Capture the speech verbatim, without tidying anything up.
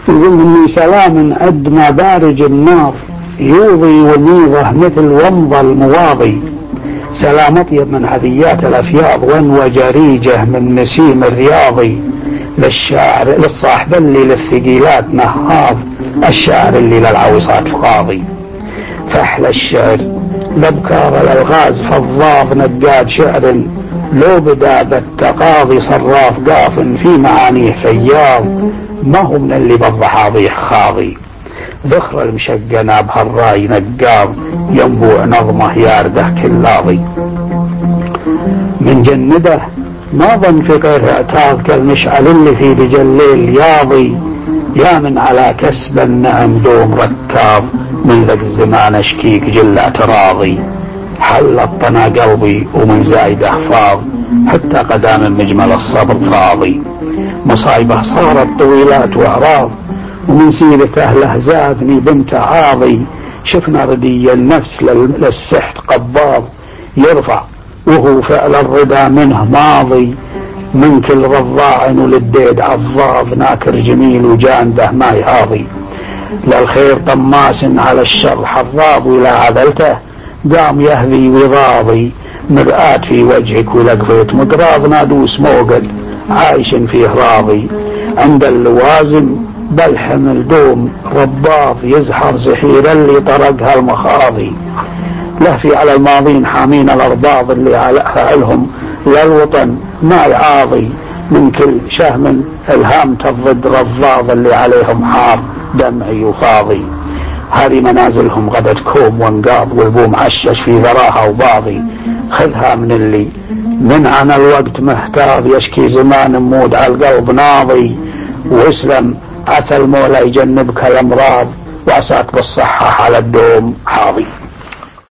يقول مني سلام عد مبارج النار يوضي وميضه مثل ومض المواضي، سلام اطيب من عذيات الافياض وانوى جريجه من نسيم الرياضي، للشاعر للصاحب اللي للثقيلات نهاض، الشاعر اللي للعوصات قاضي. فاحلى الشعر لبكار الالغاز فضاض نقاد شعر، لو بدا بالتقاضي صراف قاف في معانيه فياض، ما هو من اللي بالضحاضيح خاضي. ذخر المشقنا بهالراي نقاض ينبوع نظمه يارده كلاضي، من جنده ما ظن فقر اعتاض كالمشعل اللي في دجل الليل ياضي، يا من على كسب النعم دوم ركاض من ذاك الزمان اشكيك جل اعتراضي، حل الطنا قلبي ومن زايده فاض حتى قدام مجمل الصبر فاضي، مصايبه صارت طويلات واعراض ومن سيرة اهله زادني بنت عاضي، شفنا ردي النفس للسحت قباض يرفع وهو فعل الرضا منه ماضي، من كل رضاع وللديد عضاض ناكر جميل وجانده ما يهاضي، للخير طماس على الشر حضاض ولا عذلته قام يهذي وضاضي، مرآة في وجهك ولقفيت مقراض نادوس موقد عايش فيه راضي، عند اللوازم بالحمل دوم رباض يزحر زحير اللي طرقها المخاضي، لهفي على الماضين حامين الارباض اللي علقها لهم للوطن ما يعاضي، من كل شهم الهام الضد رضاض اللي عليهم حار دمعي وفاضي، هذه منازلهم غدت كوم وانقاض والبوم عشش في ذراها وباضي، خذها من اللي من عن الوقت محتاض يشكي زمان مود على القلب ناضي، واسلم عسى المولى يجنبك الامراض وعساك بالصحة على الدوم حاضي.